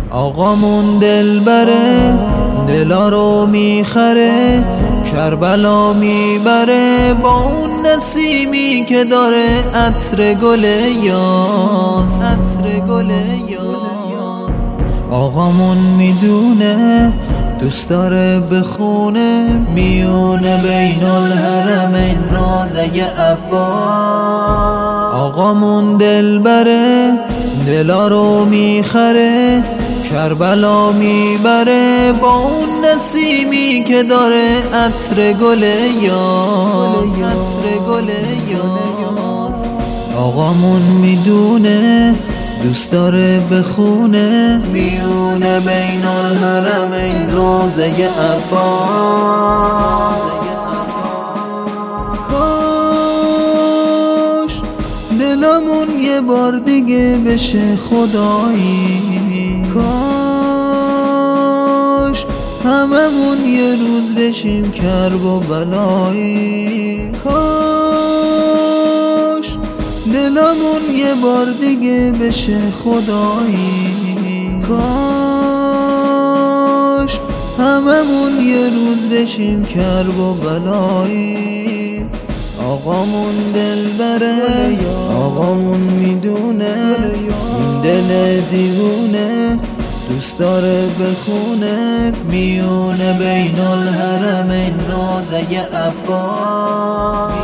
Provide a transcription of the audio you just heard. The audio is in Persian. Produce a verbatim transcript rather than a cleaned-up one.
آقامون دلبره، دلا رو میخره، کربلا میبره با اون نسیمی که داره عطر گل یاس، عطر گل یاس. آقامون میدونه دوست داره بخونه، میونه بین الحرمین روضه عباس. آقامون دلبره، دلا رو میخره، کربلا میبره با اون نسیمی که داره عطر گل یاس، عطر گل یاس. آقامون میدونه دوست داره بخونه، میونه بین الحرمین روضه عباس. کاش دلمون یه بار دیگه بشه خدایی، کاش هممون یه روز بشیم کرب و بلایی، کاش دلمون یه بار دیگه بشه خدایی، کاش هممون یه روز بشیم کرب و بلایی. آقامون دلبره، آقامون میدونه این دل دیوونه دوست داره بخونه، میونه بین الحرمین روضه عباس.